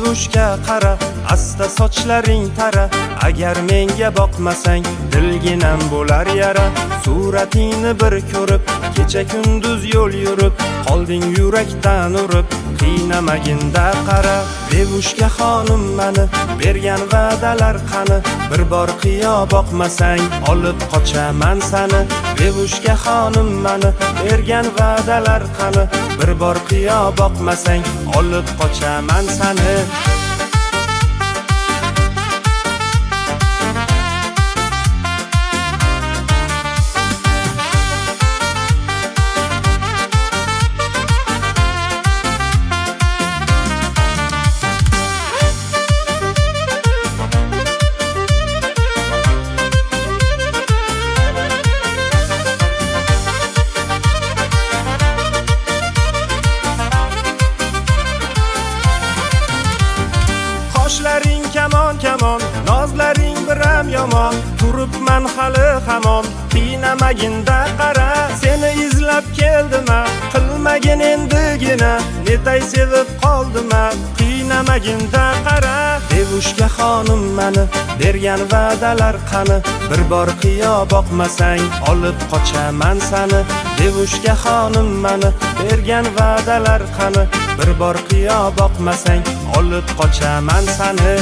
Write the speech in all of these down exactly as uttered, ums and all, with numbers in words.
Bevushga qara, asta sochlaring tara. Agar menga boqmasang, dilginam bo'lar yara. Suratingni bir ko'rib, kecha kunduz yo'l yurib, qolding yurakdan urib, qiynamaginda qara. Bevushga xonim mani, bergan va'dalar qani? Bir bor qiyo boqmasang, olib qochaman sani. Bevushga xonim mani, bergan va'dalar qani? Bir bor qiyo boqmasang, olib qochaman sani. Qoshlaring kamon kamon, nozlaring biram yomon. Turibman hali hamon, qiynamaginda qara. Seni izlab keldim-a, qilmagin endigina. Netay sevib qoldim-a, qiynamaginda qara. Bevushga xonim mani, bergan va'dalar qani? Bir bor qiyo boqmasang, olib qochaman sani. Bevushga xonim mani, bergan va'dalar qani? Bir bor qiyo boqmasang, olib qochaman sani.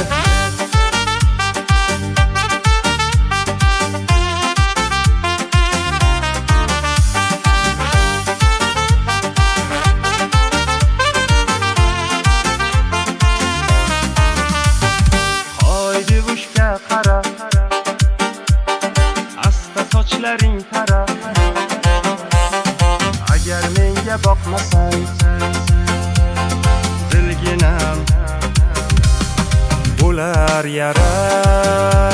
Hoy bevushga qara, asta sochlaring tara. Agar menga boqmasang, dilginam bo'lar yara.